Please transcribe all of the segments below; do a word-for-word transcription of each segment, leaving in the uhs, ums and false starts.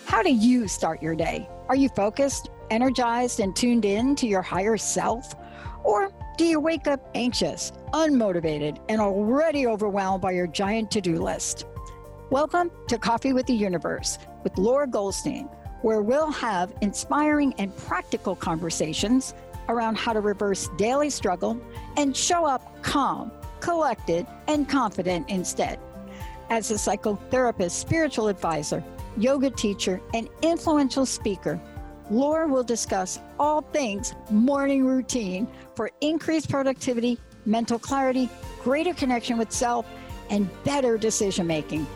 How do you start your day? Are you focused, energized, and tuned in to your higher self? Or do you wake up anxious, unmotivated, and already overwhelmed by your giant to-do list? Welcome to Coffee with the Universe with Laura Goldstein, where we'll have inspiring and practical conversations around how to reverse daily struggle and show up calm, collected, and confident instead. As a psychotherapist, spiritual advisor, yoga teacher, and influential speaker, Laura will discuss all things morning routine for increased productivity, mental clarity, greater connection with self, and better decision making.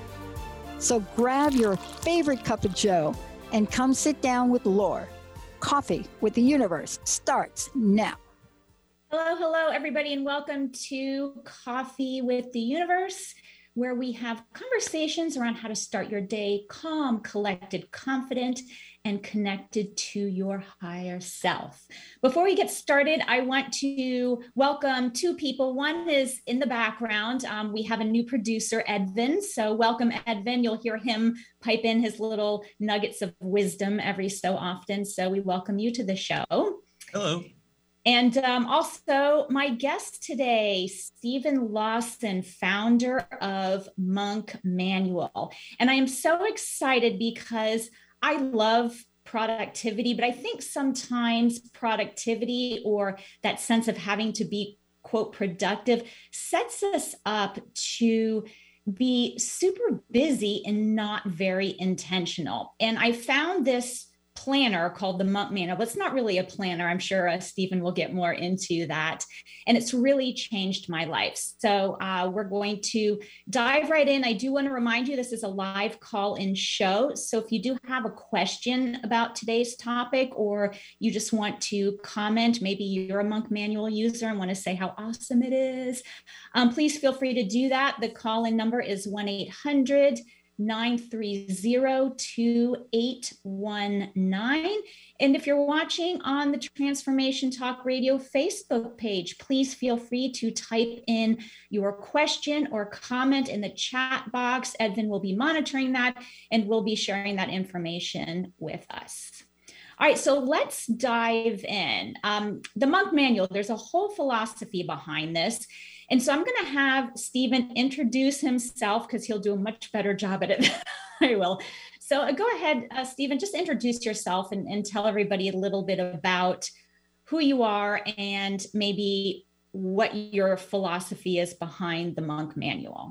So grab your favorite cup of joe and come sit down with Laura. Coffee with the Universe starts now. Hello, hello, everybody, and welcome to Coffee with the Universe, where we have conversations around how to start your day calm, collected, confident, and connected to your higher self. Before we get started, I want to welcome two people. One is in the background. Um, we have a new producer, Edvin. So welcome, Edvin. You'll hear him pipe in his little nuggets of wisdom every so often. So we welcome you to the show. Hello. And um, also my guest today, Stephen Lawson, founder of Monk Manual. And I am so excited because I love productivity, but I think sometimes productivity or that sense of having to be, quote, productive sets us up to be super busy and not very intentional. And I found this planner called the Monk Manual, but it's not really a planner. I'm sure uh, Stephen will get more into that. And it's really changed my life. So uh, we're going to dive right in. I do want to remind you, this is a live call-in show. So if you do have a question about today's topic, or you just want to comment, maybe you're a Monk Manual user and want to say how awesome it is, um, please feel free to do that. The call-in number is one eight hundred nine three zero two eight one nine. And if you're watching on the Transformation Talk Radio Facebook page, please feel free to type in your question or comment in the chat box. Edvin will be monitoring that and will be sharing that information with us. All right, so let's dive in. Um, the Monk Manual, there's a whole philosophy behind this. And so I'm going to have Stephen introduce himself because he'll do a much better job at it than I will. So uh, go ahead, uh, Stephen, just introduce yourself and, and tell everybody a little bit about who you are and maybe what your philosophy is behind the Monk Manual.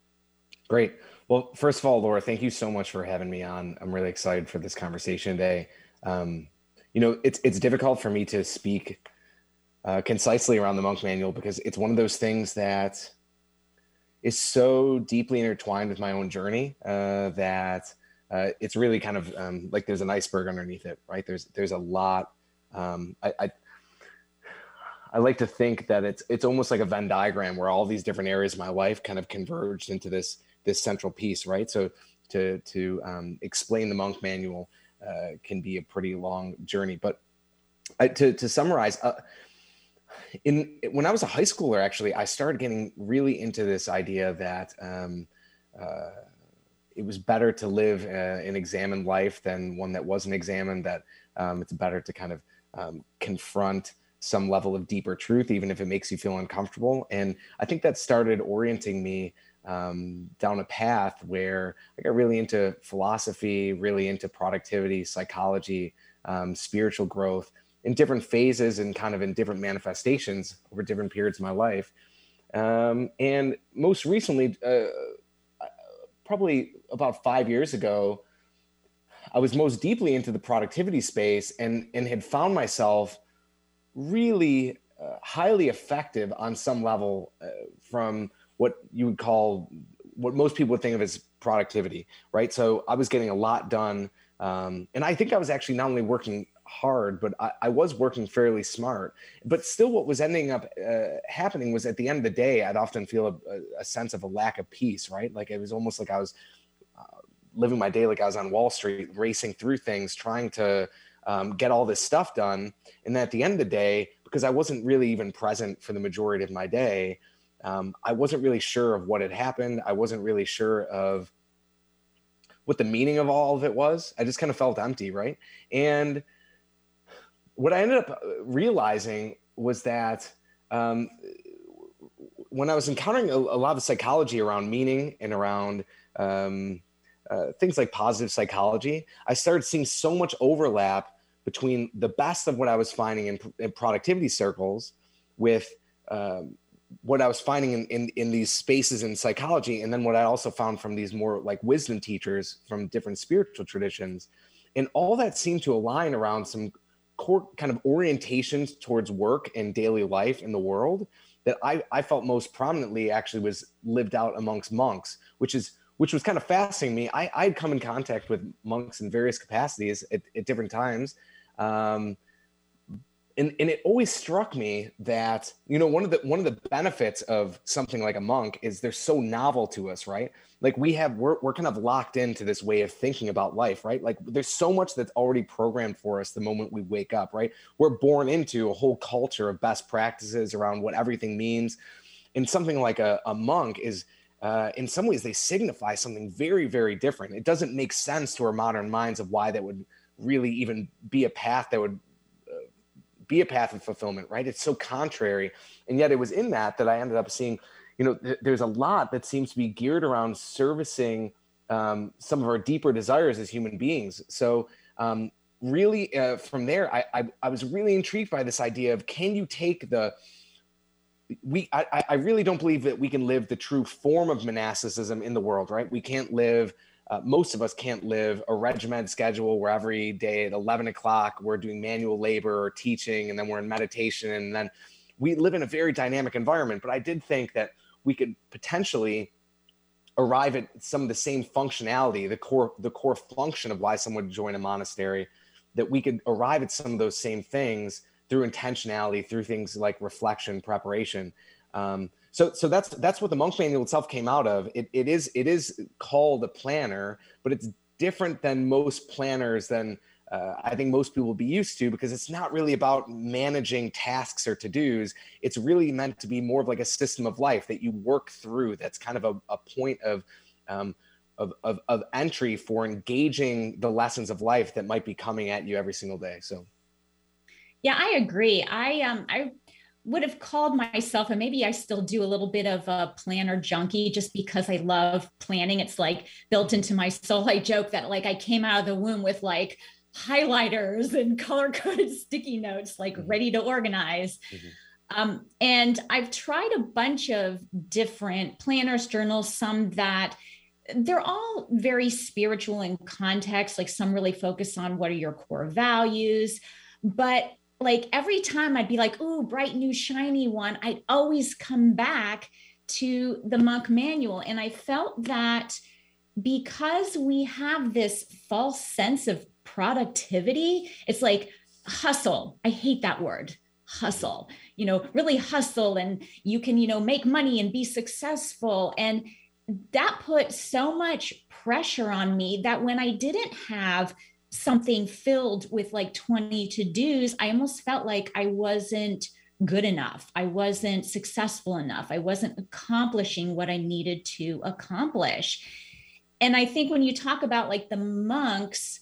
Great. Well, first of all, Laura, thank you so much for having me on. I'm really excited for this conversation today. Um, you know, it's it's difficult for me to speak Uh, concisely around the Monk Manual because it's one of those things that is so deeply intertwined with my own journey uh, that uh, it's really kind of um, like there's an iceberg underneath it, right? There's there's a lot. Um, I, I I like to think that it's it's almost like a Venn diagram where all these different areas of my life kind of converged into this this central piece, right? So to to um, explain the Monk Manual uh, can be a pretty long journey, but I, to to summarize. Uh, In when I was a high schooler, actually, I started getting really into this idea that um, uh, it was better to live uh, an examined life than one that wasn't examined. That um, it's better to kind of um, confront some level of deeper truth, even if it makes you feel uncomfortable. And I think that started orienting me um, down a path where I got really into philosophy, really into productivity, psychology, um, spiritual growth, in different phases and kind of in different manifestations over different periods of my life. Um, and most recently, uh, probably about five years ago, I was most deeply into the productivity space and, and had found myself really uh, highly effective on some level uh, from what you would call, what most people would think of as productivity, right? So I was getting a lot done. Um, and I think I was actually not only working hard, but I, I was working fairly smart. But still what was ending up uh, happening was at the end of the day, I'd often feel a, a sense of a lack of peace, right? Like it was almost like I was uh, living my day like I was on Wall Street, racing through things, trying to um, get all this stuff done. And then at the end of the day, because I wasn't really even present for the majority of my day, um, I wasn't really sure of what had happened. I wasn't really sure of what the meaning of all of it was. I just kind of felt empty, right? And what I ended up realizing was that um, when I was encountering a, a lot of psychology around meaning and around um, uh, things like positive psychology, I started seeing so much overlap between the best of what I was finding in, in productivity circles with um, what I was finding in, in, in these spaces in psychology. And then what I also found from these more like wisdom teachers from different spiritual traditions. And all that seemed to align around some core kind of orientations towards work and daily life in the world that I, I felt most prominently actually was lived out amongst monks, which is which was kind of fascinating me. I, I'd come in contact with monks in various capacities at, at different times. Um, and, and it always struck me that, you know, one of the one of the benefits of something like a monk is they're so novel to us, right? Like we have, we're, we're kind of locked into this way of thinking about life, right? Like there's so much that's already programmed for us the moment we wake up, right? We're born into a whole culture of best practices around what everything means. And something like a, a monk is, uh, in some ways, they signify something very, very different. It doesn't make sense to our modern minds of why that would really even be a path that would uh, be a path of fulfillment, right? It's so contrary. And yet it was in that that I ended up seeing, you know, th- there's a lot that seems to be geared around servicing um, some of our deeper desires as human beings. So um, really uh, from there, I, I, I was really intrigued by this idea of, can you take the, we, I, I really don't believe that we can live the true form of monasticism in the world, right? We can't live, uh, most of us can't live a regimented schedule where every day at eleven o'clock, we're doing manual labor or teaching, and then we're in meditation. And then we live in a very dynamic environment. But I did think that we could potentially arrive at some of the same functionality, the core, the core function of why someone would join a monastery, that we could arrive at some of those same things through intentionality, through things like reflection, preparation. Um, so, so that's that's what the Monk Manual itself came out of. It, it is it is called a planner, but it's different than most planners than uh, I think most people will be used to, because it's not really about managing tasks or to-dos. It's really meant to be more of like a system of life that you work through. That's kind of a, a point of, um, of, of, of entry for engaging the lessons of life that might be coming at you every single day. So. Yeah, I agree. I um I would have called myself, and maybe I still do, a little bit of a planner junkie, just because I love planning. It's like built into my soul. I joke that like I came out of the womb with like highlighters and color-coded sticky notes, like ready to organize. Mm-hmm. Um, and I've tried a bunch of different planners, journals, some that they're all very spiritual in context. Like some really focus on what are your core values, but like every time I'd be like, ooh, bright new shiny one, I'd always come back to the Monk Manual. And I felt that because we have this false sense of productivity, it's like hustle. I hate that word, hustle, you know, really hustle, and you can, you know, make money and be successful. And that put so much pressure on me that when I didn't have something filled with like twenty to-dos, I almost felt like I wasn't good enough. I wasn't successful enough. I wasn't accomplishing what I needed to accomplish. And I think when you talk about like the monks,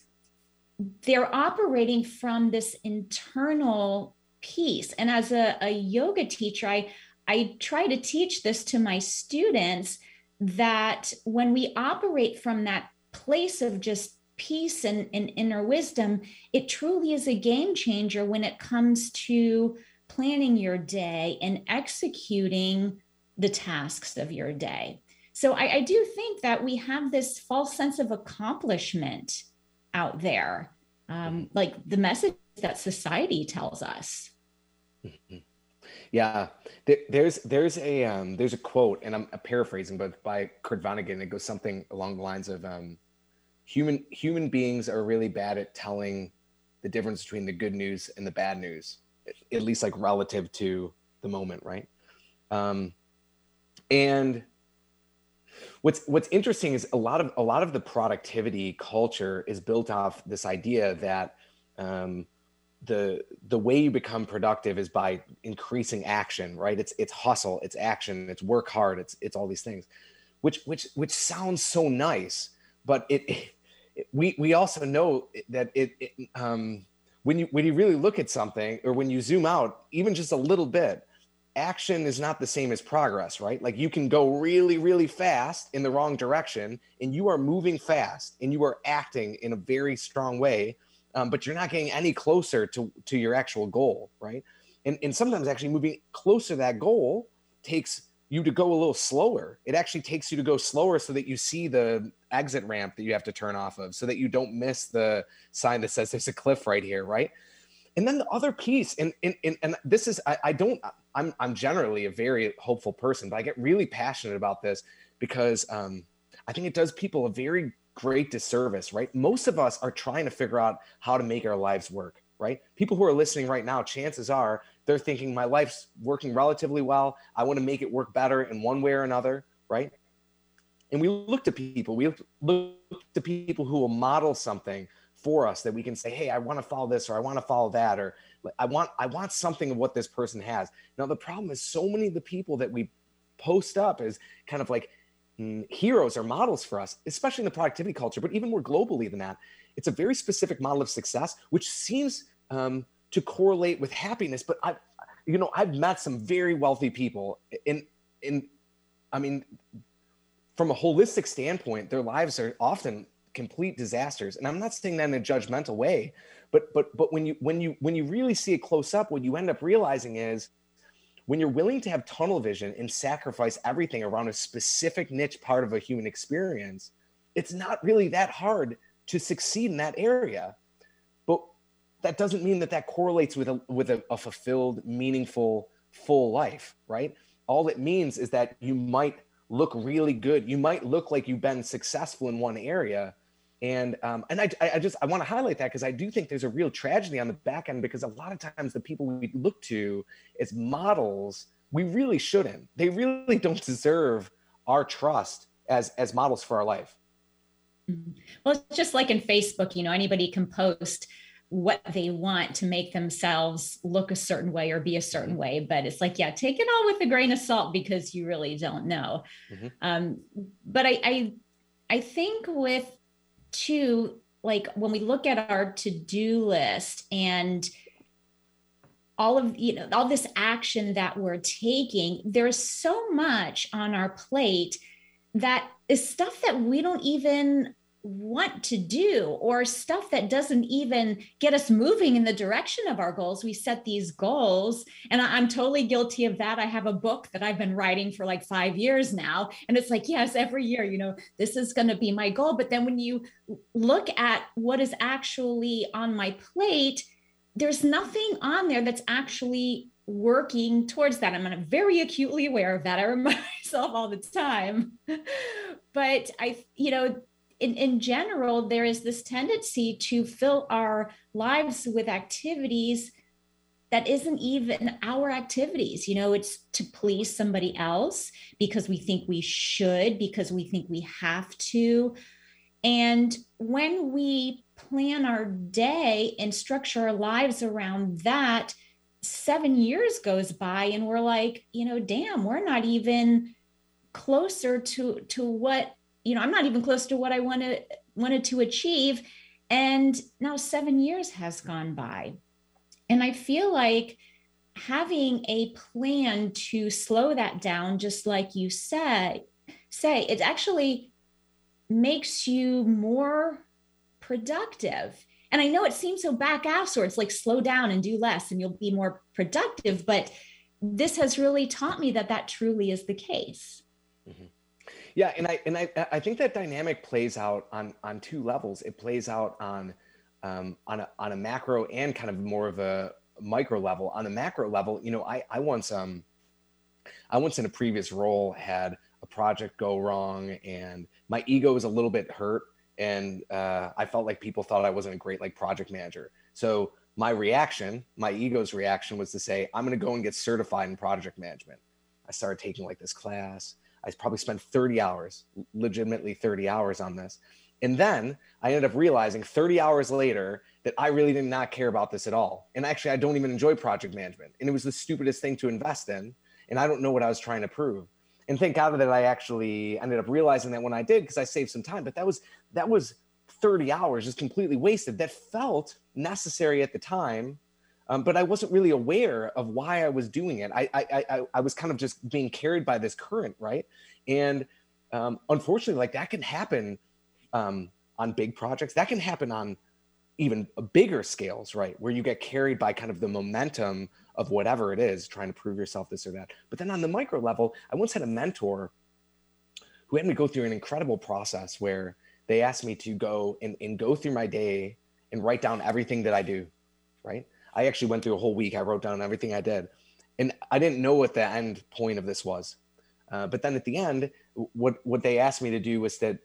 they're operating from this internal piece. And as a, a yoga teacher, I, I try to teach this to my students, that when we operate from that place of just peace and, and inner wisdom, it truly is a game changer when it comes to planning your day and executing the tasks of your day. So I, I do think that we have this false sense of accomplishment out there, um, like the message that society tells us. Mm-hmm. Yeah, there, there's there's a um, there's a quote, and I'm paraphrasing, but by Kurt Vonnegut. It goes something along the lines of, um, Human human beings are really bad at telling the difference between the good news and the bad news, at least like relative to the moment, right? Um, and what's what's interesting is a lot of a lot of the productivity culture is built off this idea that um, the the way you become productive is by increasing action, right? It's it's hustle, it's action, it's work hard, it's it's all these things, which which which sounds so nice, but it. we we also know that it, it um, when you when you really look at something, or when you zoom out even just a little bit, action is not the same as progress, right? Like you can go really, really fast in the wrong direction, and you are moving fast and you are acting in a very strong way, um, but you're not getting any closer to, to your actual goal, right? And, and sometimes actually moving closer to that goal takes you to go a little slower. It actually takes you to go slower so that you see the exit ramp that you have to turn off of, so that you don't miss the sign that says there's a cliff right here, right? And then the other piece, and and and, and this is, I, I don't, I'm I'm generally a very hopeful person, but I get really passionate about this because um, I think it does people a very great disservice, right? Most of us are trying to figure out how to make our lives work, right? People who are listening right now, chances are they're thinking my life's working relatively well. I want to make it work better in one way or another, right? And we look to people, we look to people who will model something for us that we can say, hey, I want to follow this, or I want to follow that, or I want I want something of what this person has. Now, the problem is so many of the people that we post up as kind of like mm, heroes or models for us, especially in the productivity culture, but even more globally than that, it's a very specific model of success, which seems um, to correlate with happiness. But I, you know, I've met some very wealthy people in, in, I mean, from a holistic standpoint, their lives are often complete disasters. And I'm not saying that in a judgmental way, but but but when you when you when you really see it close up, what you end up realizing is when you're willing to have tunnel vision and sacrifice everything around a specific niche part of a human experience, it's not really that hard to succeed in that area. But that doesn't mean that that correlates with a with a, a fulfilled, meaningful, full life, right? All it means is that you might look really good. You might look like you've been successful in one area. And um, and I, I just, I want to highlight that because I do think there's a real tragedy on the back end, because a lot of times the people we look to as models, we really shouldn't. They really don't deserve our trust as, as models for our life. Well, it's just like in Facebook, you know, anybody can post what they want to make themselves look a certain way or be a certain way. But it's like, yeah, take it all with a grain of salt because you really don't know. Mm-hmm. Um, but I, I, I think with too, like when we look at our to-do list and all of, you know, all this action that we're taking, there's so much on our plate that is stuff that we don't even want to do, or stuff that doesn't even get us moving in the direction of our goals. We set these goals, and I'm totally guilty of that. I have a book that I've been writing for like five years now. And it's like, yes, every year, you know, this is going to be my goal. But then when you look at what is actually on my plate, there's nothing on there that's actually working towards that. I'm very acutely aware of that. I remind myself all the time. But I, you know, In, in general, there is this tendency to fill our lives with activities that isn't even our activities. You know, it's to please somebody else because we think we should, because we think we have to. And when we plan our day and structure our lives around that, seven years goes by and we're like, you know, damn, we're not even closer to, to what you know, I'm not even close to what I wanted, wanted to achieve. And now seven years has gone by. And I feel like having a plan to slow that down, just like you said, say, it actually makes you more productive. And I know it seems so back ass, or it's like slow down and do less and you'll be more productive. But this has really taught me that that truly is the case. Mm-hmm. Yeah, and I and I I think that dynamic plays out on on two levels. It plays out on um, on a on a macro and kind of more of a micro level. On a macro level, you know, I I once um I once in a previous role had a project go wrong, and my ego was a little bit hurt, and uh, I felt like people thought I wasn't a great like project manager. So my reaction, my ego's reaction, was to say, I'm going to go and get certified in project management. I started taking like this class. I probably spent thirty hours, legitimately thirty hours on this. And then I ended up realizing thirty hours later that I really did not care about this at all. And actually, I don't even enjoy project management. And it was the stupidest thing to invest in. And I don't know what I was trying to prove. And thank God that I actually ended up realizing that when I did, because I saved some time. But that was that was thirty hours just completely wasted that felt necessary at the time. Um, but I wasn't really aware of why I was doing it. I, I, I, I was kind of just being carried by this current, right? And um, unfortunately, like that can happen um, on big projects. That can happen on even bigger scales, right? Where you get carried by kind of the momentum of whatever it is, trying to prove yourself this or that. But then on the micro level, I once had a mentor who had me go through an incredible process where they asked me to go and, and go through my day and write down everything that I do, right? I actually went through a whole week. I wrote down everything I did. And I didn't know what the end point of this was. Uh, but then at the end, what, what they asked me to do was to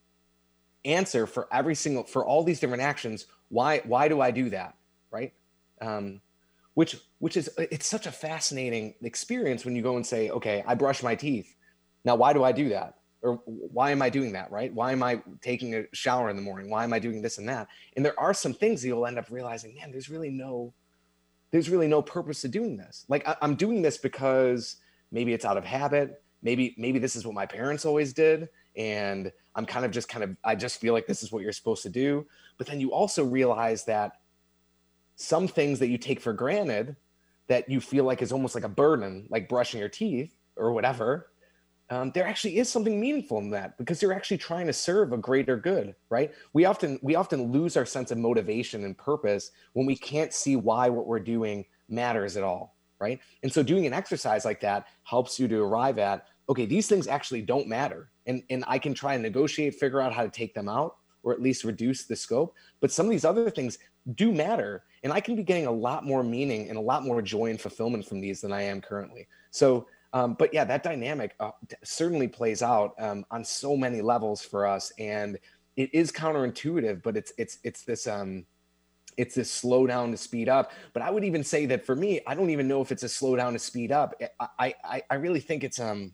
answer for every single, for all these different actions, why, why do I do that, right? Um, which, which is, it's such a fascinating experience when you go and say, okay, I brush my teeth. Now, why do I do that? Or why am I doing that, right? Why am I taking a shower in the morning? Why am I doing this and that? And there are some things that you'll end up realizing, man, there's really no, there's really no purpose to doing this. Like I, I'm doing this because maybe it's out of habit. Maybe, maybe this is what my parents always did. And I'm kind of just kind of, I just feel like this is what you're supposed to do. But then you also realize that some things that you take for granted that you feel like is almost like a burden, like brushing your teeth or whatever, Um, there actually is something meaningful in that because you're actually trying to serve a greater good, right? We often we often lose our sense of motivation and purpose when we can't see why what we're doing matters at all, right? And so doing an exercise like that helps you to arrive at, okay, these things actually don't matter. And, and I can try and negotiate, figure out how to take them out or at least reduce the scope. But some of these other things do matter. And I can be getting a lot more meaning and a lot more joy and fulfillment from these than I am currently. So Um, but yeah, that dynamic uh, certainly plays out um, on so many levels for us, and it is counterintuitive. But it's it's it's this um, it's this slow down to speed up. But I would even say that for me, I don't even know if it's a slow down to speed up. I I, I really think it's um,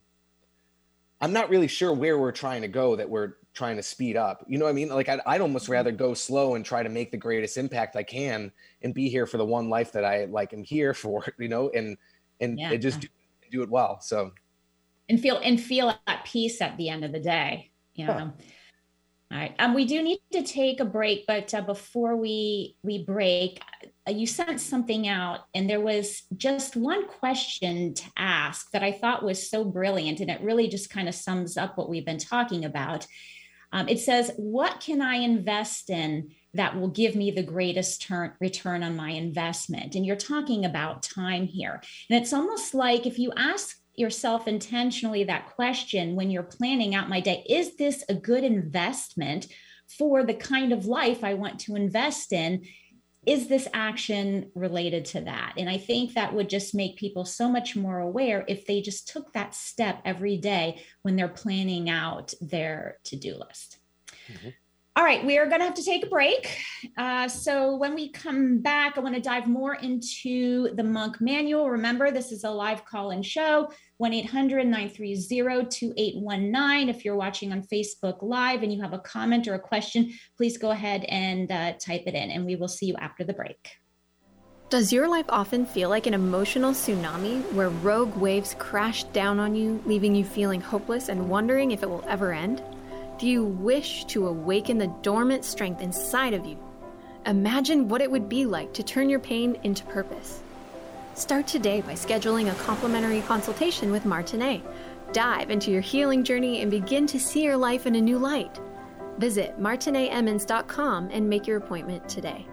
I'm not really sure where we're trying to go that we're trying to speed up. You know what I mean? Like I'd, I'd almost rather go slow and try to make the greatest impact I can and be here for the one life that I like am here for. You know, and and yeah. it just. Do, do it well. So, and feel, and feel at peace at the end of the day, you know? Huh. All right. Um, we do need to take a break, but uh, before we, we break, uh, you sent something out and there was just one question to ask that I thought was so brilliant. And it really just kind of sums up what we've been talking about. Um, it says, what can I invest in that will give me the greatest turn, return on my investment? And you're talking about time here. And it's almost like if you ask yourself intentionally that question when you're planning out my day, is this a good investment for the kind of life I want to invest in? Is this action related to that? And I think that would just make people so much more aware if they just took that step every day when they're planning out their to-do list. Mm-hmm. All right, we are going to have to take a break. Uh, so when we come back, I want to dive more into the Monk Manual. Remember, this is a live call-in show, one eight hundred nine three zero two eight one nine. If you're watching on Facebook Live and you have a comment or a question, please go ahead and uh, type it in, and we will see you after the break. Does your life often feel like an emotional tsunami where rogue waves crash down on you, leaving you feeling hopeless and wondering if it will ever end? Do you wish to awaken the dormant strength inside of you? Imagine what it would be like to turn your pain into purpose. Start today by scheduling a complimentary consultation with Martinet. Dive into your healing journey and begin to see your life in a new light. Visit martinet emmons dot com and make your appointment today.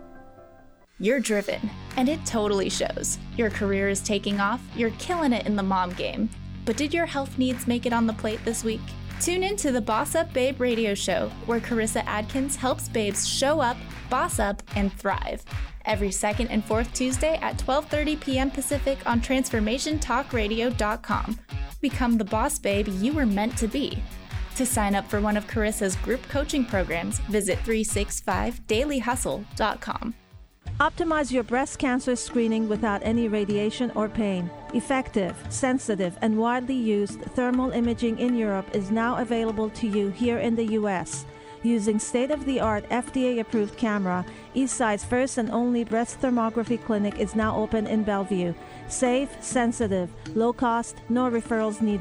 You're driven, and it totally shows. Your career is taking off, you're killing it in the mom game. But did your health needs make it on the plate this week? Tune in to the Boss Up Babe radio show, where Carissa Adkins helps babes show up, boss up, and thrive. Every second and fourth Tuesday at twelve thirty p.m. Pacific on transformation talk radio dot com. Become the boss babe you were meant to be. To sign up for one of Carissa's group coaching programs, visit three sixty-five daily hustle dot com. Optimize your breast cancer screening without any radiation or pain. Effective, sensitive, and widely used thermal imaging in Europe is now available to you here in the U S. Using state-of-the-art F D A-approved camera, Eastside's first and only breast thermography clinic is now open in Bellevue. Safe, sensitive, low cost, no referrals needed.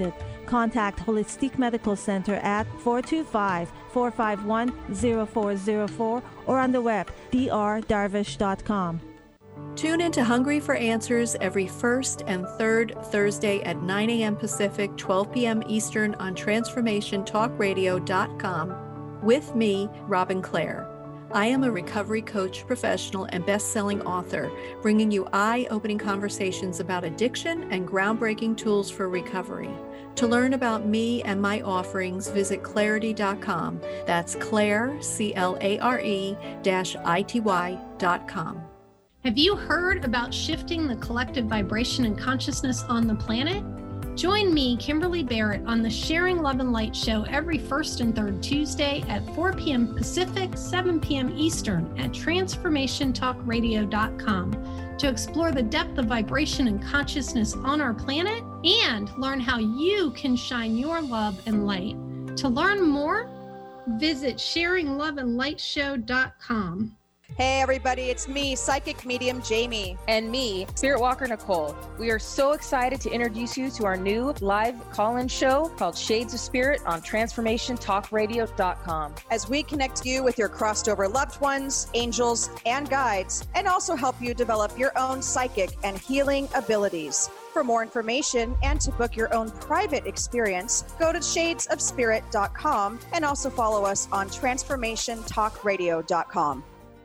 Contact Holistic Medical Center at four two five, four five one, zero four zero four or on the web d r darvish dot com. Tune into Hungry for Answers every first and third Thursday at nine a.m. Pacific, twelve p.m. Eastern on transformation talk radio dot com with me, Robin Clare. I am a recovery coach, professional, and best-selling author, bringing you eye-opening conversations about addiction and groundbreaking tools for recovery. To learn about me and my offerings, visit clarity dot com. That's Claire, C L A R E, dash I T Y dot com. Have you heard about shifting the collective vibration and consciousness on the planet? Join me, Kimberly Barrett, on the Sharing Love and Light show every first and third Tuesday at four p.m. Pacific, seven p.m. Eastern at transformation talk radio dot com to explore the depth of vibration and consciousness on our planet and learn how you can shine your love and light. To learn more, visit sharing love and light show dot com. Hey everybody, it's me, Psychic Medium Jamie. And me, Spirit Walker Nicole. We are so excited to introduce you to our new live call-in show called Shades of Spirit on transformation talk radio dot com. As we connect you with your crossed over loved ones, angels, and guides, and also help you develop your own psychic and healing abilities. For more information and to book your own private experience, go to shades of spirit dot com and also follow us on transformation talk radio dot com.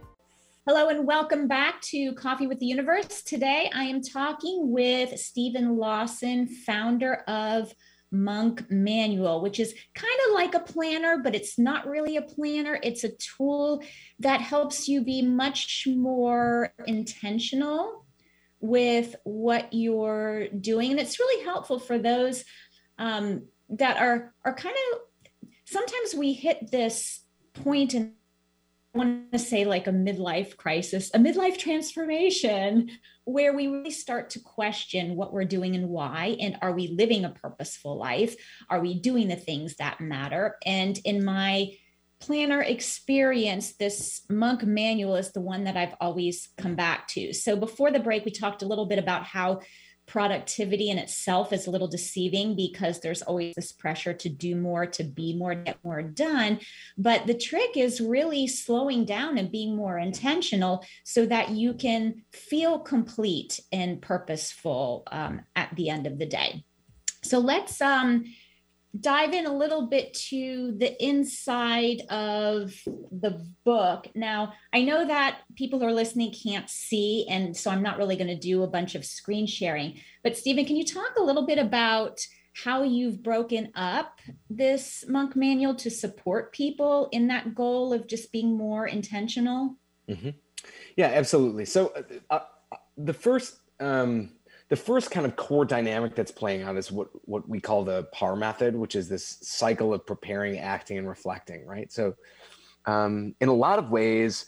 Hello and welcome back to Coffee with the Universe. Today I am talking with Stephen Lawson, founder of Monk Manual, which is kind of like a planner, but it's not really a planner. It's a tool that helps you be much more intentional with what you're doing. And it's really helpful for those um, that are, are kind of, sometimes we hit this point in I want to say like a midlife crisis, a midlife transformation, where we really start to question what we're doing and why, and are we living a purposeful life? Are we doing the things that matter? And in my planner experience, this Monk Manual is the one that I've always come back to. So before the break, we talked a little bit about how productivity in itself is a little deceiving because there's always this pressure to do more, to be more, get more done. But the trick is really slowing down and being more intentional so that you can feel complete and purposeful um, at the end of the day. So let's um, dive in a little bit to the inside of the book. Now, I know that people who are listening can't see, and so I'm not really going to do a bunch of screen sharing. But Stephen, can you talk a little bit about how you've broken up this Monk Manual to support people in that goal of just being more intentional? Mm-hmm. Yeah, absolutely. So uh, the first... Um, The first kind of core dynamic that's playing out is what, what we call the P A R method, which is this cycle of preparing, acting, and reflecting, right? So um, in a lot of ways,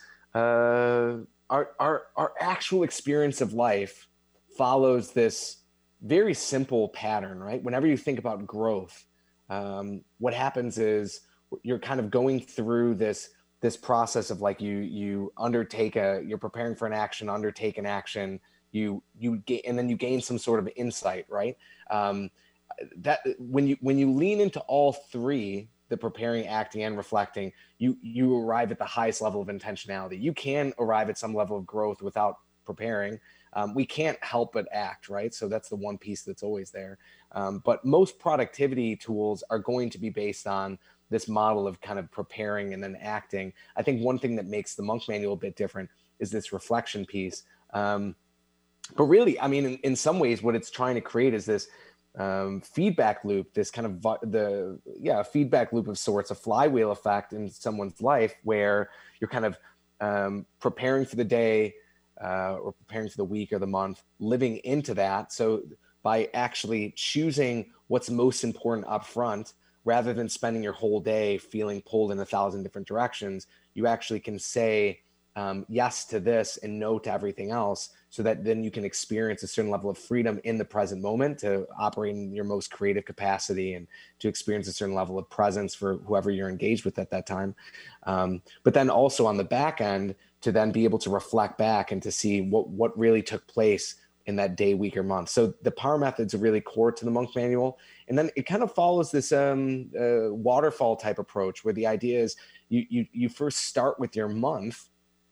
uh, our, our, our actual experience of life follows this very simple pattern, right? Whenever you think about growth, um, what happens is you're kind of going through this, this process of like you, you undertake a, you're preparing for an action, undertake an action, you you get, and then you gain some sort of insight, right? Um, that when you when you lean into all three, the preparing, acting, and reflecting, you you arrive at the highest level of intentionality. You can arrive at some level of growth without preparing. Um, we can't help but act, right? So that's the one piece that's always there. Um, but most productivity tools are going to be based on this model of kind of preparing and then acting. I think one thing that makes the Monk Manual a bit different is this reflection piece. Um, But really, I mean, in, in some ways, what it's trying to create is this um, feedback loop, this kind of the, yeah, feedback loop of sorts, a flywheel effect in someone's life where you're kind of um, preparing for the day uh, or preparing for the week or the month, living into that. So by actually choosing what's most important up front, rather than spending your whole day feeling pulled in a thousand different directions, you actually can say um, yes to this and no to everything else, so that then you can experience a certain level of freedom in the present moment to operate in your most creative capacity and to experience a certain level of presence for whoever you're engaged with at that time. Um, but then also on the back end, to then be able to reflect back and to see what, what really took place in that day, week, or month. So the power methods are really core to the Monk Manual. And then it kind of follows this um, uh, waterfall type approach where the idea is you, you, you first start with your month,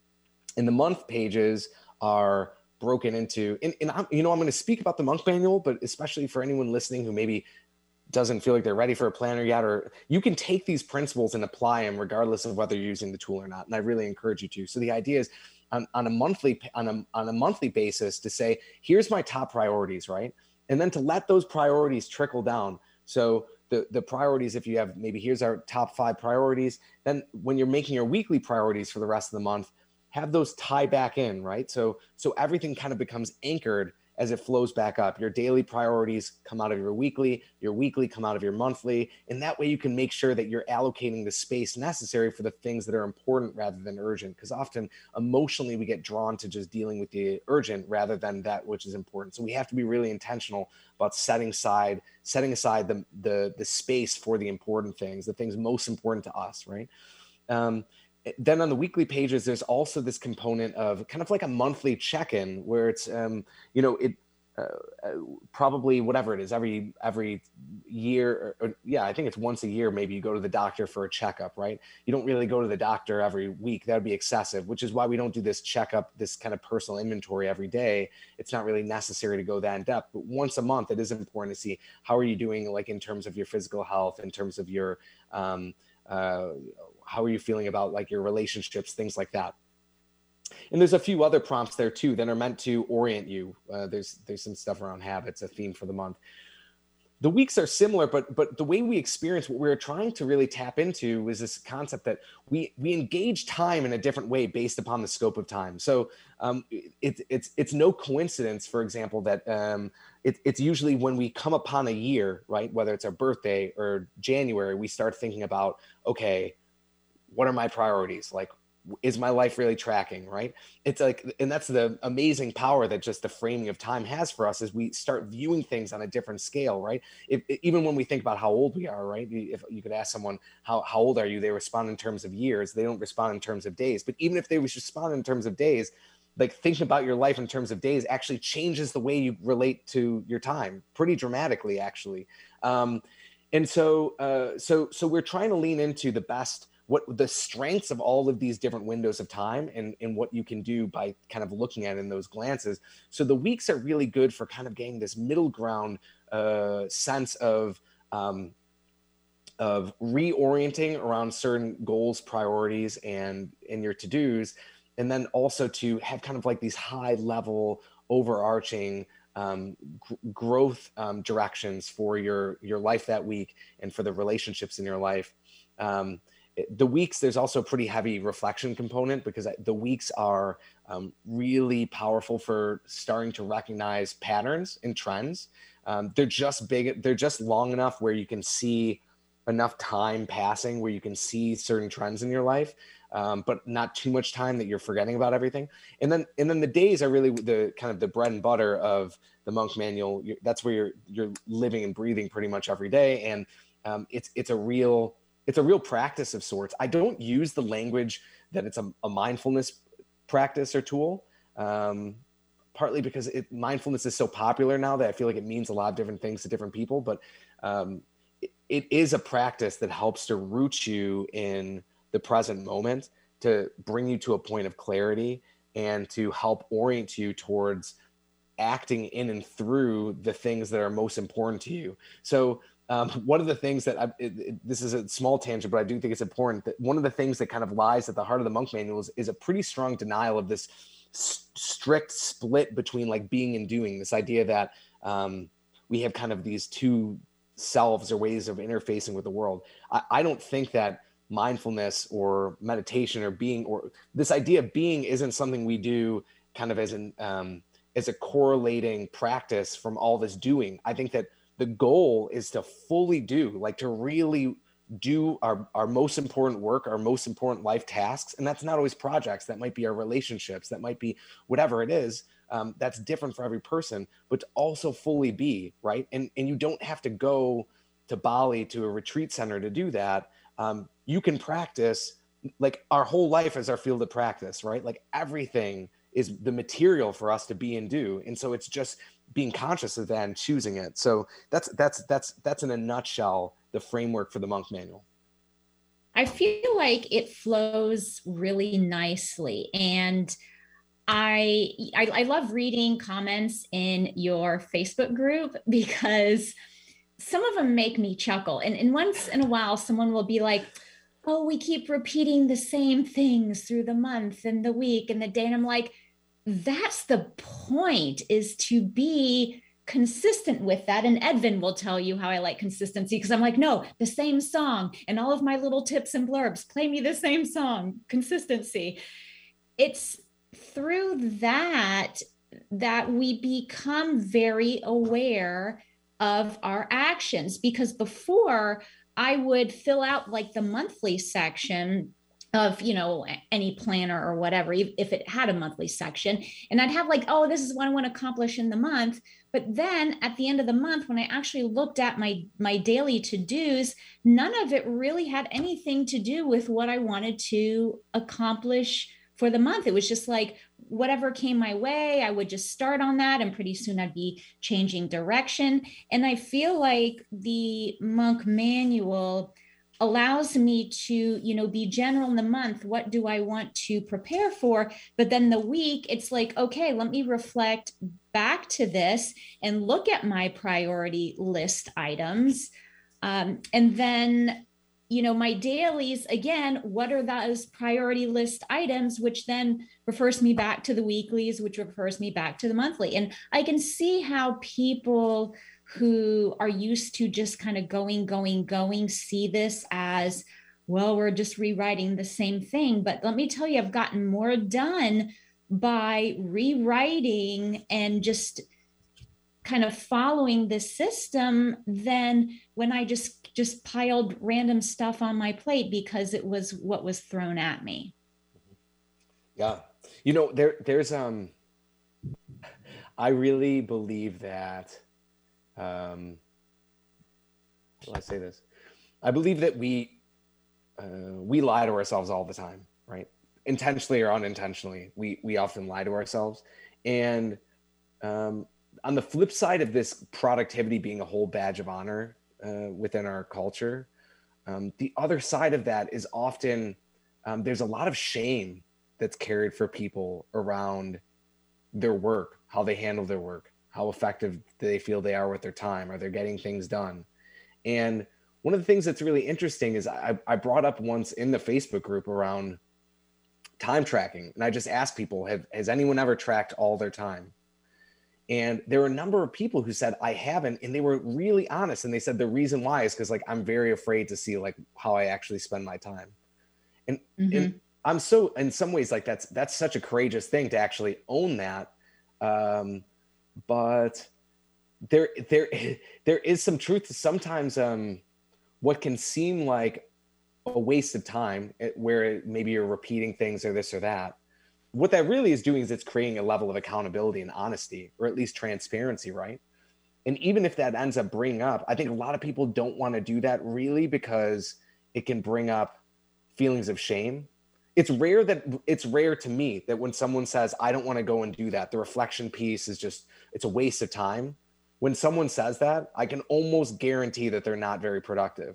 and the month pages are broken into, and, and I'm, you know, I'm going to speak about the Monk Manual, but especially for anyone listening who maybe doesn't feel like they're ready for a planner yet, or you can take these principles and apply them regardless of whether you're using the tool or not. And I really encourage you to. So the idea is on, on a monthly, on a, on a monthly basis to say, here's my top priorities, right? And then to let those priorities trickle down. So the, the priorities, if you have, maybe here's our top five priorities, then when you're making your weekly priorities for the rest of the month, have those tie back in, right? So, so everything kind of becomes anchored as it flows back up. Your daily priorities come out of your weekly, your weekly come out of your monthly. And that way you can make sure that you're allocating the space necessary for the things that are important rather than urgent. Because often emotionally we get drawn to just dealing with the urgent rather than that which is important. So we have to be really intentional about setting aside, setting aside the, the, the space for the important things, the things most important to us, right? Um, Then on the weekly pages, there's also this component of kind of like a monthly check-in where it's, um, you know, it uh, uh, probably whatever it is, every every year, or, or, yeah, I think it's once a year, maybe you go to the doctor for a checkup, right? You don't really go to the doctor every week. That would be excessive, which is why we don't do this checkup, this kind of personal inventory every day. It's not really necessary to go that in depth, but once a month, it is important to see how are you doing, like in terms of your physical health, in terms of your, um, uh, how are you feeling about like your relationships, things like that. And there's a few other prompts there too that are meant to orient you. Uh, there's there's some stuff around habits, a theme for the month. The weeks are similar, but but the way we experience what we're trying to really tap into is this concept that we we engage time in a different way based upon the scope of time. So um, it, it's it's no coincidence, for example, that um, it, it's usually when we come upon a year, right, whether it's our birthday or January, we start thinking about, okay, what are my priorities? Like, is my life really tracking, right? It's like, and that's the amazing power that just the framing of time has for us, is we start viewing things on a different scale, right? If, even when we think about how old we are, right? If you could ask someone, how, how old are you? They respond in terms of years. They don't respond in terms of days. But even if they respond in terms of days, like thinking about your life in terms of days actually changes the way you relate to your time pretty dramatically, actually. Um, and so, uh, so, so we're trying to lean into the best, what the strengths of all of these different windows of time, and, and what you can do by kind of looking at it in those glances. So the weeks are really good for kind of getting this middle ground uh, sense of, um, of reorienting around certain goals, priorities, and in your to-dos. And then also to have kind of like these high level overarching um, g- growth um, directions for your, your life that week and for the relationships in your life. Um, The weeks, there's also a pretty heavy reflection component, because the weeks are um, really powerful for starting to recognize patterns and trends. Um, they're just big, they're just long enough where you can see enough time passing where you can see certain trends in your life, um, but not too much time that you're forgetting about everything. And then, and then the days are really the kind of the bread and butter of the Monk Manual. That's where you're you're living and breathing pretty much every day, and um, it's it's a real It's a real practice of sorts. I don't use the language that it's a, a mindfulness practice or tool, um, partly because it, mindfulness is so popular now that I feel like it means a lot of different things to different people. But um, it, it is a practice that helps to root you in the present moment, to bring you to a point of clarity, and to help orient you towards acting in and through the things that are most important to you. So Um, one of the things that I, it, it, this is a small tangent, but I do think it's important, that one of the things that kind of lies at the heart of the Monk Manual is, is a pretty strong denial of this s- strict split between like being and doing. This idea that um, we have kind of these two selves or ways of interfacing with the world. I, I don't think that mindfulness or meditation or being, or this idea of being, isn't something we do kind of as an um, as a correlating practice from all this doing. I think that the goal is to fully do, like to really do our, our most important work, our most important life tasks. And that's not always projects. That might be our relationships. That might be whatever it is. Um, that's different for every person, but to also fully be, right? And, and you don't have to go to Bali, to a retreat center to do that. Um, you can practice, like our whole life is our field of practice, right? Like everything is the material for us to be and do. And so it's just being conscious of that and choosing it. So that's, that's, that's, that's in a nutshell, the framework for the Monk Manual. I feel like it flows really nicely. And I, I, I love reading comments in your Facebook group because some of them make me chuckle. And, and once in a while, someone will be like, oh, we keep repeating the same things through the month and the week and the day. And I'm like, that's the point, is to be consistent with that. And Edvin will tell you how I like consistency, because I'm like, no, the same song and all of my little tips and blurbs, play me the same song, consistency. It's through that that we become very aware of our actions, because before I would fill out like the monthly section of, you know, any planner or whatever, if it had a monthly section, and I'd have like, oh, this is what I want to accomplish in the month. But then at the end of the month, when I actually looked at my, my daily to-dos, none of it really had anything to do with what I wanted to accomplish for the month. It was just like whatever came my way, I would just start on that, and pretty soon I'd be changing direction. And I feel like the Monk Manual allows me to, you know, be general in the month. What do I want to prepare for? But then the week, it's like, okay, let me reflect back to this and look at my priority list items. Um, and then, you know, my dailies, again, what are those priority list items, which then refers me back to the weeklies, which refers me back to the monthly. And I can see how people who are used to just kind of going, going, going, see this as, well, we're just rewriting the same thing. But let me tell you, I've gotten more done by rewriting and just kind of following the system than when I just, just piled random stuff on my plate because it was what was thrown at me. Yeah. You know, there, there's, um, I really believe that, um, how do I say this? I believe that we, uh, we lie to ourselves all the time, right? Intentionally or unintentionally, we, we often lie to ourselves. And, um, on the flip side of this productivity being a whole badge of honor, uh, within our culture, um, the other side of that is often, um, there's a lot of shame that's carried for people around their work, how they handle their work, how effective do they feel they are with their time? Are they getting things done? And one of the things that's really interesting is I, I brought up once in the Facebook group around time tracking. And I just asked people, have, has anyone ever tracked all their time? And there were a number of people who said, I haven't. And they were really honest. And they said the reason why is because like, I'm very afraid to see like how I actually spend my time. And, mm-hmm. and I'm so, in some ways, like that's, that's such a courageous thing to actually own that. Um, but there, there, there is some truth to sometimes um, what can seem like a waste of time, where maybe you're repeating things or this or that. What that really is doing is it's creating a level of accountability and honesty, or at least transparency, right? And even if that ends up bringing up, I think a lot of people don't want to do that really because it can bring up feelings of shame. It's rare that it's rare to me that when someone says, I don't want to go and do that, the reflection piece is just, it's a waste of time. When someone says that, I can almost guarantee that they're not very productive.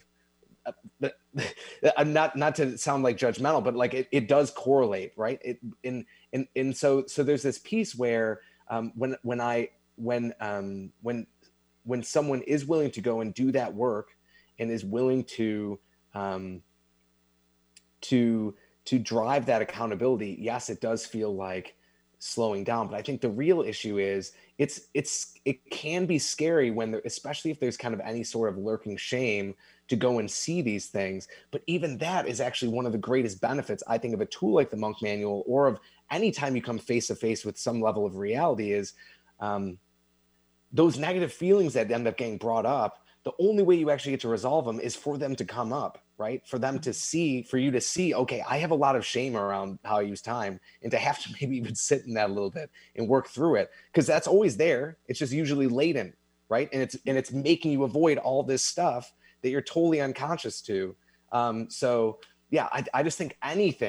I'm not, not to sound like judgmental, but like it, it does correlate, right? It, and, and, and so, so there's this piece where um, when, when I, when, um, when, when someone is willing to go and do that work and is willing to, um, to, to drive that accountability, yes, it does feel like slowing down. But I think the real issue is it's, it's, it can be scary when there, especially if there's kind of any sort of lurking shame to go and see these things. But even that is actually one of the greatest benefits, I think, of a tool like the Monk Manual, or of any time you come face to face with some level of reality, is um, those negative feelings that end up getting brought up. The only way you actually get to resolve them is for them to come up, right? For them to see, for you to see, okay, I have a lot of shame around how I use time, and to have to maybe even sit in that a little bit and work through it, because that's always there. It's just usually latent, right? And it's, and it's making you avoid all this stuff that you're totally unconscious to. Um, so yeah, I, I just think anything,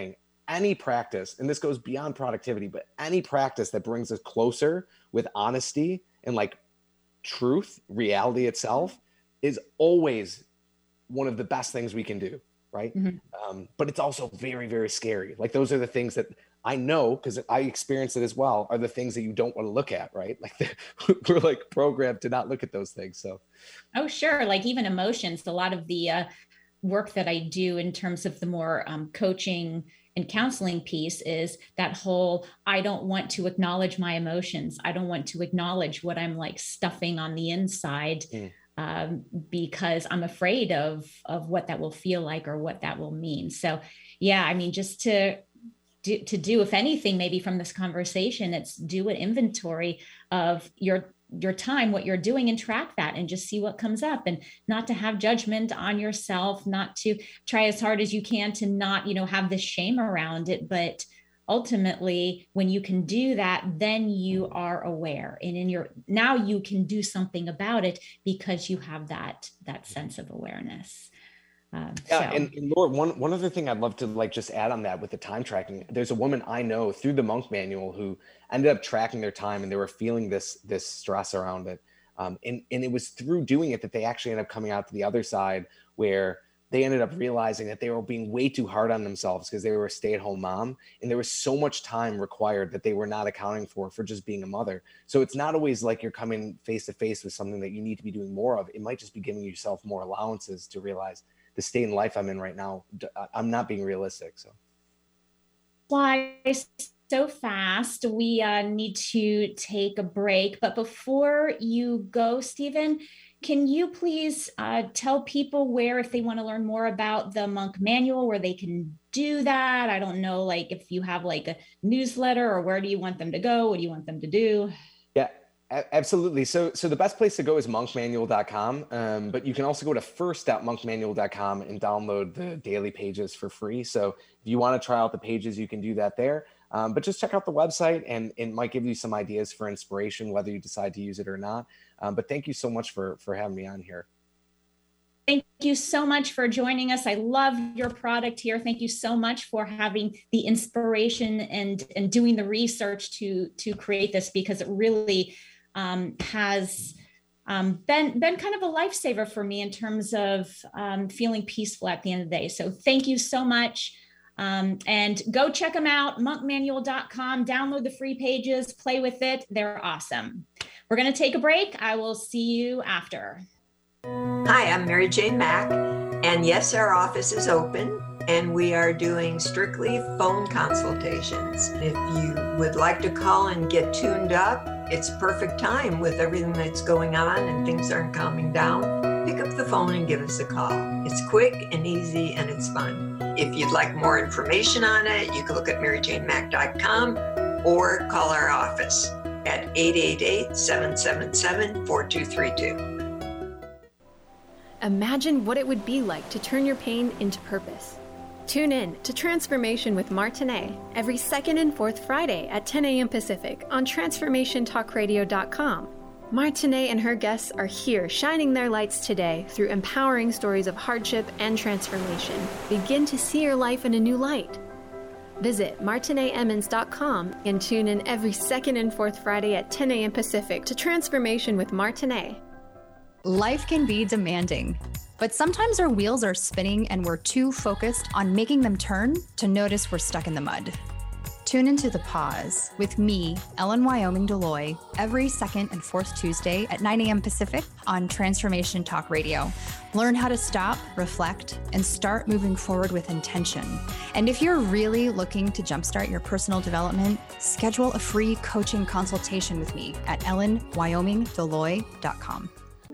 any practice, and this goes beyond productivity, but any practice that brings us closer with honesty and like truth, reality itself, is always one of the best things we can do, right? Mm-hmm. Um, but it's also very, very scary. Like those are the things that I know, because I experience it as well, are the things that you don't want to look at, right? Like we're like programmed to not look at those things. So, oh, sure. Like even emotions, a lot of the uh, work that I do in terms of the more um, coaching and counseling piece is that whole, I don't want to acknowledge my emotions. I don't want to acknowledge what I'm like stuffing on the inside. Mm. Um, because I'm afraid of, of what that will feel like or what that will mean. So yeah, I mean, just to do, to do, if anything, maybe from this conversation, it's do an inventory of your, your time, what you're doing, and track that and just see what comes up, and not to have judgment on yourself, not to try as hard as you can to not, you know, have this shame around it. But ultimately, when you can do that, then you are aware, and in your, now you can do something about it because you have that, that sense of awareness. Um, yeah. So. And, and Laura, one, one other thing I'd love to like just add on that with the time tracking, there's a woman I know through the Monk Manual who ended up tracking their time, and they were feeling this, this stress around it. Um, and, and it was through doing it that they actually ended up coming out to the other side, where they ended up realizing that they were being way too hard on themselves because they were a stay-at-home mom, and there was so much time required that they were not accounting for, for just being a mother. So it's not always like you're coming face to face with something that you need to be doing more of. It might just be giving yourself more allowances to realize the state in life I'm in right now, I'm not being realistic. So why so fast, we uh, need to take a break. But before you go, Stephen, can you please uh, tell people where, if they want to learn more about the Monk Manual, where they can do that? I don't know, like if you have like a newsletter, or where do you want them to go? What do you want them to do? Yeah, a- absolutely. So, so the best place to go is monk manual dot com. Um, but you can also go to first dot monk manual dot com and download the daily pages for free. So if you want to try out the pages, you can do that there. Um, but just check out the website, and it might give you some ideas for inspiration, whether you decide to use it or not. Um, but thank you so much for, for having me on here. Thank you so much for joining us. I love your product here. Thank you so much for having the inspiration and, and doing the research to, to create this, because it really um, has um, been, been kind of a lifesaver for me in terms of um, feeling peaceful at the end of the day. So thank you so much. Um, and go check them out, monk manual dot com, download the free pages, play with it. They're awesome. We're going to take a break. I will see you after. Hi, I'm Mary Jane Mack, and yes, our office is open, and we are doing strictly phone consultations. If you would like to call and get tuned up, it's perfect time with everything that's going on and things aren't calming down. Pick up the phone and give us a call. It's quick and easy, and it's fun. If you'd like more information on it, you can look at mary jane mack dot com or call our office at eight eight eight, seven seven seven, four two three two. Imagine what it would be like to turn your pain into purpose. Tune in to Transformation with Martinet every second and fourth Friday at ten a.m. Pacific on transformation talk radio dot com. Martinet and her guests are here shining their lights today through empowering stories of hardship and transformation. Begin to see your life in a new light. Visit martinet emmons dot com and tune in every second and fourth Friday at ten a.m. Pacific to Transformation with Martinet. Life can be demanding, but sometimes our wheels are spinning and we're too focused on making them turn to notice we're stuck in the mud. Tune into The Pause with me, Ellen Wyoming Deloy, every second and fourth Tuesday at nine a.m. Pacific on Transformation Talk Radio. Learn how to stop, reflect, and start moving forward with intention. And if you're really looking to jumpstart your personal development, schedule a free coaching consultation with me at ellen wyoming deloy dot com.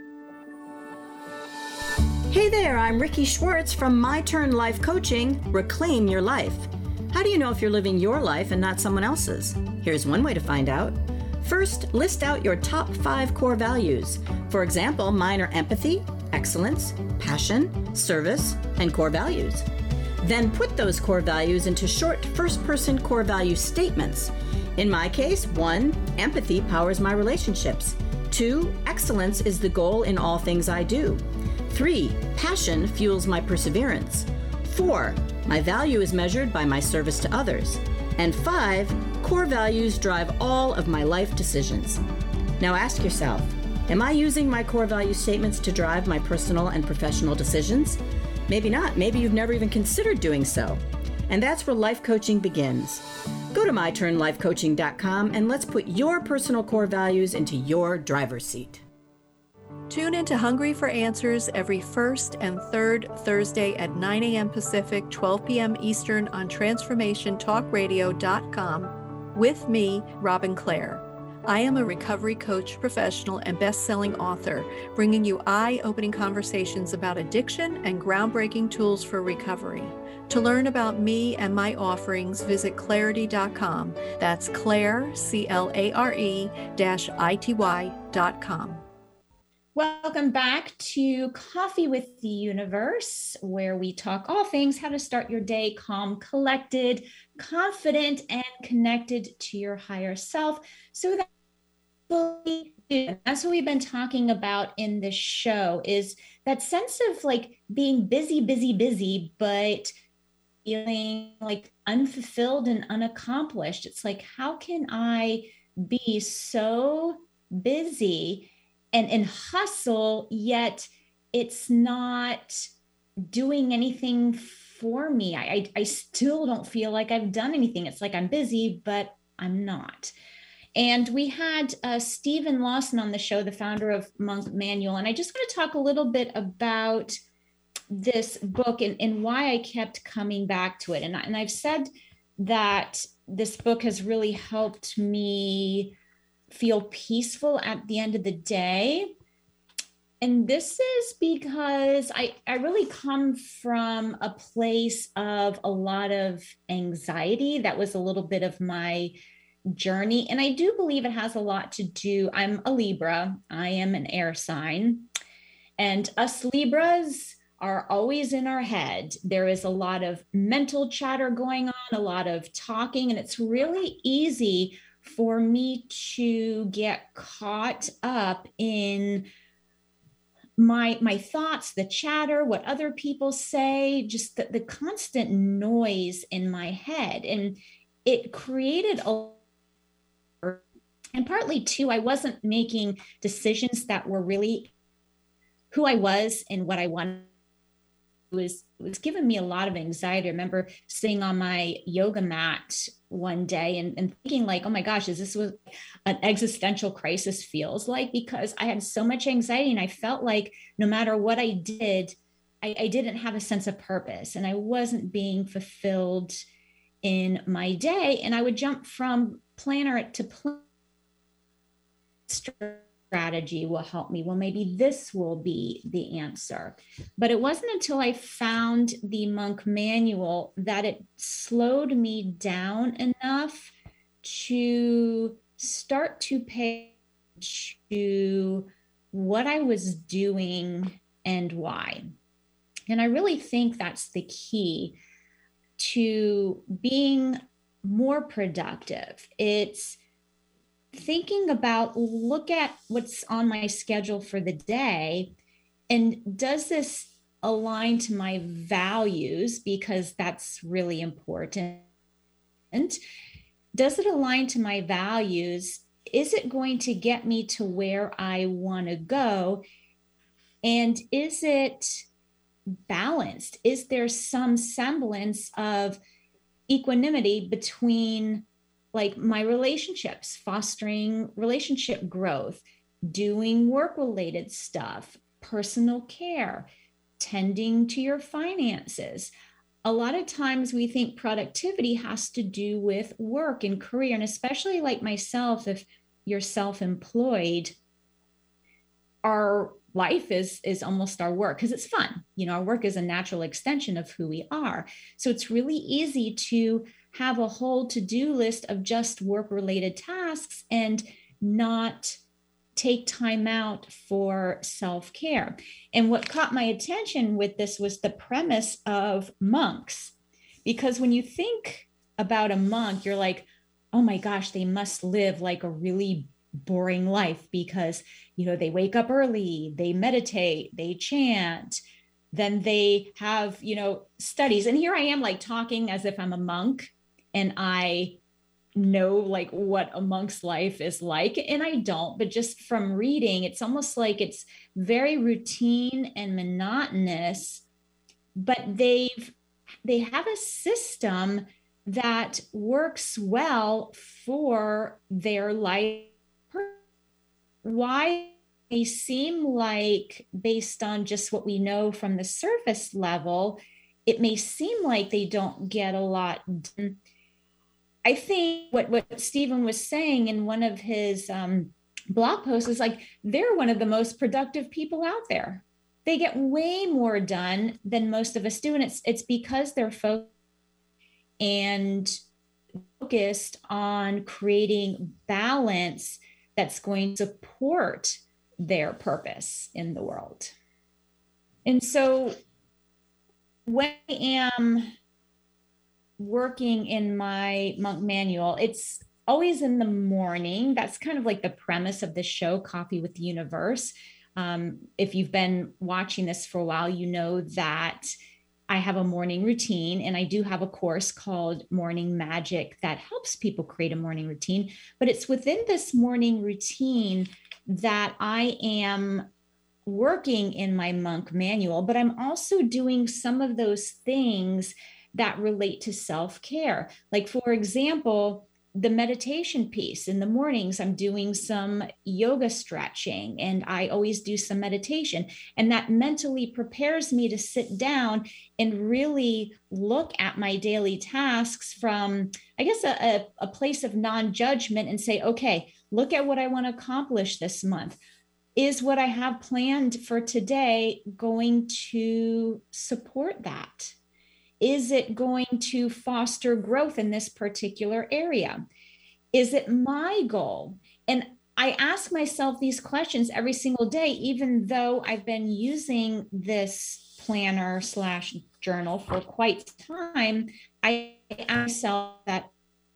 Hey there, I'm Ricky Schwartz from My Turn Life Coaching, Reclaim Your Life. How do you know if you're living your life and not someone else's? Here's one way to find out. First, list out your top five core values. For example, mine are empathy, excellence, passion, service, and core values. Then put those core values into short first-person core value statements. In my case, one, empathy powers my relationships. Two, excellence is the goal in all things I do. Three, passion fuels my perseverance. Four, My value is measured by my service to others. And five, core values drive all of my life decisions. Now ask yourself, am I using my core value statements to drive my personal and professional decisions? Maybe not. Maybe you've never even considered doing so. And that's where life coaching begins. Go to my turn life coaching dot com and let's put your personal core values into your driver's seat. Tune into Hungry for Answers every first and third Thursday at nine a.m. Pacific, twelve p.m. Eastern on transformation talk radio dot com with me, Robin Clare. I am a recovery coach, professional, and best-selling author, bringing you eye-opening conversations about addiction and groundbreaking tools for recovery. To learn about me and my offerings, visit clarity dot com. That's Claire, C L A R E, dash I T Y dot com. Welcome back to Coffee with the Universe, where we talk all things how to start your day calm, collected, confident, and connected to your higher self so that that's what we've been talking about in this show, is that sense of like being busy, busy, busy, but feeling like unfulfilled and unaccomplished. It's like, how can I be so busy and, and hustle, yet it's not doing anything for me? I, I, I still don't feel like I've done anything. It's like I'm busy, but I'm not. And we had uh, Stephen Lawson on the show, the founder of Monk Manual. And I just want to talk a little bit about this book and, and why I kept coming back to it. And, I, and I've said that this book has really helped me feel peaceful at the end of the day. And this is because I, I really come from a place of a lot of anxiety. That was a little bit of my journey. And I do believe it has a lot to do. I'm a Libra. I am an air sign. And us Libras are always in our head. There is a lot of mental chatter going on, a lot of talking, and it's really easy for me to get caught up in my my thoughts, the chatter, what other people say, just the, the constant noise in my head. And it created a And partly too, I wasn't making decisions that were really who I was and what I wanted. It was, it was giving me a lot of anxiety. I remember sitting on my yoga mat one day and, and thinking like, oh my gosh, is this what an existential crisis feels like? Because I had so much anxiety and I felt like no matter what I did, I, I didn't have a sense of purpose and I wasn't being fulfilled in my day. And I would jump from planner to planner. Strategy will help me. Well, maybe this will be the answer. But it wasn't until I found the Monk Manual that it slowed me down enough to start to pay attention to what I was doing and why. And I really think that's the key to being more productive. It's thinking about, look at what's on my schedule for the day, and does this align to my values? Because that's really important. Does it align to my values? Is it going to get me to where I want to go? And is it balanced? Is there some semblance of equanimity between like my relationships, fostering relationship growth, doing work-related stuff, personal care, tending to your finances? A lot of times we think productivity has to do with work and career, and especially like myself, if you're self-employed, our life is, is almost our work because it's fun. You know, our work is a natural extension of who we are. So it's really easy to have a whole to-do list of just work-related tasks and not take time out for self-care. And what caught my attention with this was the premise of monks. Because when you think about a monk, you're like, oh my gosh, they must live like a really boring life because, you know, they wake up early, they meditate, they chant, then they have, you know, studies. And here I am like talking as if I'm a monk and I know like what a monk's life is like. And I don't, but just from reading, it's almost like it's very routine and monotonous, but they've, they have a system that works well for their life. Why they seem like, based on just what we know from the surface level, it may seem like they don't get a lot done. I think what, what Stephen was saying in one of his um, blog posts is like, they're one of the most productive people out there. They get way more done than most of us do. And it's, it's because they're focused and focused on creating balance that's going to support their purpose in the world. And so when I am working in my monk manual, it's always in the morning. That's kind of like the premise of the show, Coffee with the Universe. Um, if you've been watching this for a while, you know that I have a morning routine, and I do have a course called Morning Magic that helps people create a morning routine. But it's within this morning routine that I am working in my monk manual, but I'm also doing some of those things that relate to self-care. Like, for example, the meditation piece. In the mornings, I'm doing some yoga stretching, and I always do some meditation. And that mentally prepares me to sit down and really look at my daily tasks from, I guess, a, a, a place of non-judgment and say, okay, look at what I want to accomplish this month. Is what I have planned for today going to support that? Is it going to foster growth in this particular area? Is it my goal? And I ask myself these questions every single day, even though I've been using this planner slash journal for quite some time. I ask myself that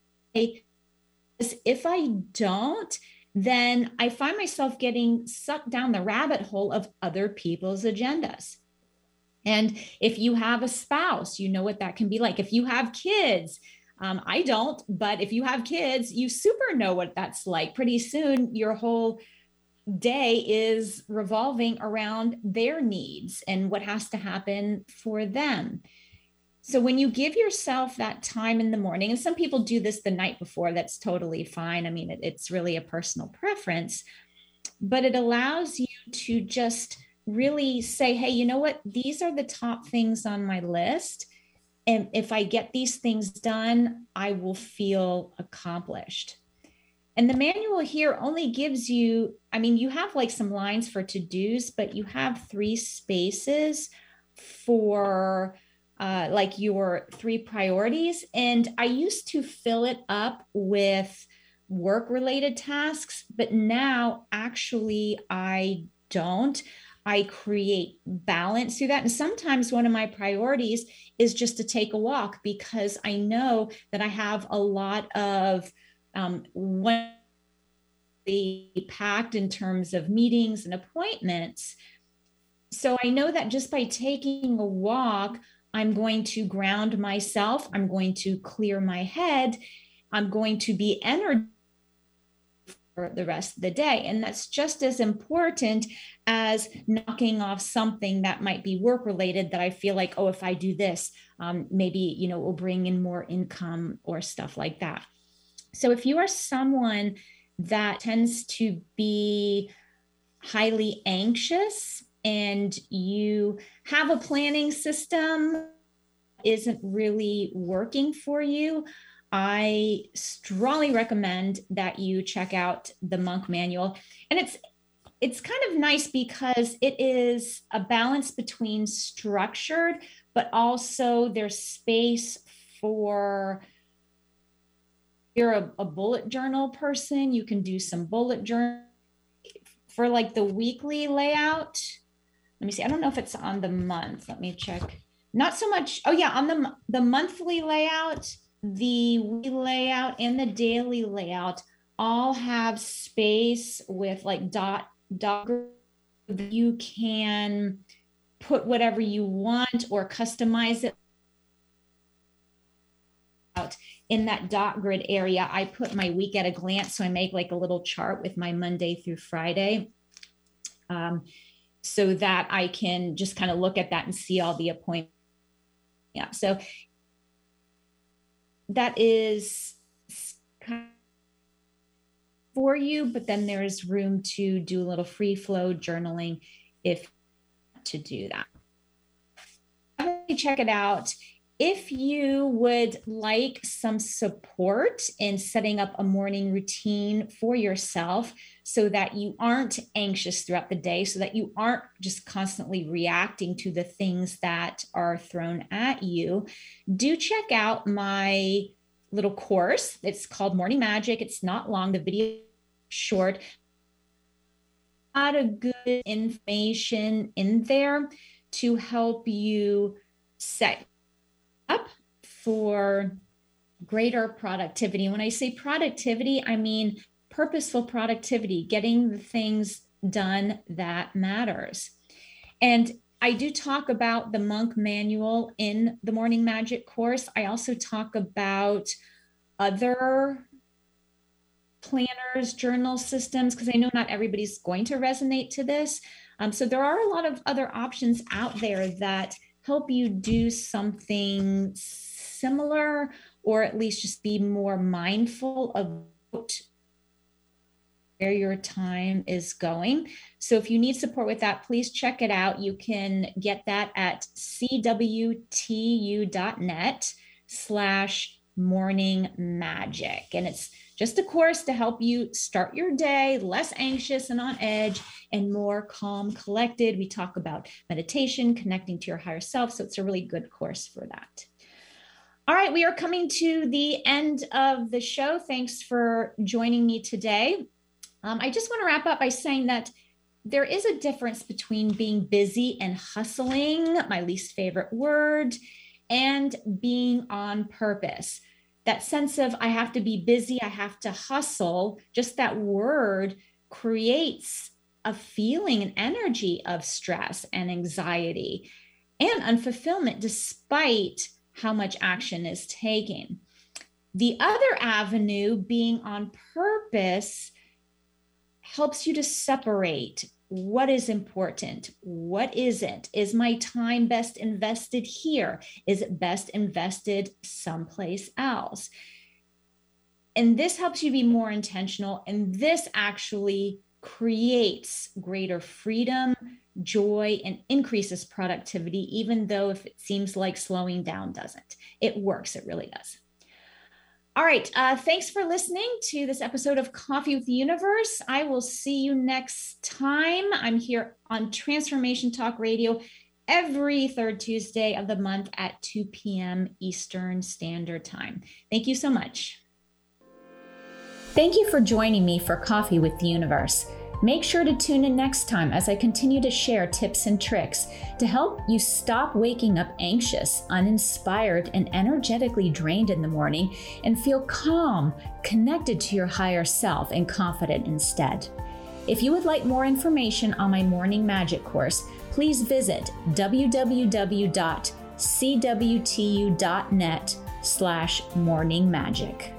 if I don't, then I find myself getting sucked down the rabbit hole of other people's agendas. And if you have a spouse, you know what that can be like. If you have kids, um, I don't, but if you have kids, you super know what that's like. Pretty soon, your whole day is revolving around their needs and what has to happen for them. So when you give yourself that time in the morning, and some people do this the night before, that's totally fine. I mean, it, it's really a personal preference, but it allows you to just really say, hey, you know what? These are the top things on my list. And if I get these things done, I will feel accomplished. And the manual here only gives you, I mean, you have like some lines for to-dos, but you have three spaces for uh, like your three priorities. And I used to fill it up with work-related tasks, but now actually I don't. I create balance through that. And sometimes one of my priorities is just to take a walk, because I know that I have a lot of um, one packed in terms of meetings and appointments. So I know that just by taking a walk, I'm going to ground myself. I'm going to clear my head. I'm going to be energized for the rest of the day. And that's just as important as knocking off something that might be work related that I feel like, oh, if I do this, um, maybe, you know, it will bring in more income or stuff like that. So if you are someone that tends to be highly anxious and you have a planning system isn't really working for you, I strongly recommend that you check out the Monk Manual. And it's it's kind of nice because it is a balance between structured, but also there's space for, if you're a, a bullet journal person, you can do some bullet journal. For like the weekly layout, let me see, I don't know if it's on the month. Let me check. Not so much. Oh yeah, on the, the monthly layout, the weekly layout and the daily layout all have space with like dot, dot. You can put whatever you want or customize it out in that dot grid area. I put my week at a glance. So I make like a little chart with my Monday through Friday, um, so that I can just kind of look at that and see all the appointments. Yeah. So that is kind of for you, but then there is room to do a little free flow journaling if to do that. Check it out. If you would like some support in setting up a morning routine for yourself so that you aren't anxious throughout the day, so that you aren't just constantly reacting to the things that are thrown at you, do check out my little course. It's called Morning Magic. It's not long. The video is short. A lot of good information in there to help you set up for greater productivity. When I say productivity, I mean purposeful productivity, getting the things done that matters. And I do talk about the Monk Manual in the Morning Magic course. I also talk about other planners, journal systems, because I know not everybody's going to resonate to this. Um, so there are a lot of other options out there that help you do something similar, or at least just be more mindful of where your time is going. So if you need support with that, please check it out. You can get that at cwtu.net slash morning magic. And it's just a course to help you start your day less anxious and on edge and more calm, collected. We talk about meditation, connecting to your higher self. So it's a really good course for that. All right, we are coming to the end of the show. Thanks for joining me today. Um, I just want to wrap up by saying that there is a difference between being busy and hustling, my least favorite word, and being on purpose. That sense of I have to be busy, I have to hustle, just that word creates a feeling and energy of stress and anxiety and unfulfillment despite how much action is taken. The other avenue, being on purpose, helps you to separate what is important, what isn't. Is my time best invested here? Is it best invested someplace else? And this helps you be more intentional. And this actually creates greater freedom, joy, and increases productivity, even though if it seems like slowing down doesn't. It works, it really does. All right, uh, thanks for listening to this episode of Coffee with the Universe. I will see you next time. I'm here on Transformation Talk Radio every third Tuesday of the month at two p.m. Eastern Standard Time. Thank you so much. Thank you for joining me for Coffee with the Universe. Make sure to tune in next time as I continue to share tips and tricks to help you stop waking up anxious, uninspired, and energetically drained in the morning and feel calm, connected to your higher self, and confident instead. If you would like more information on my Morning Magic course, please visit www.cwtu.net slash morning magic.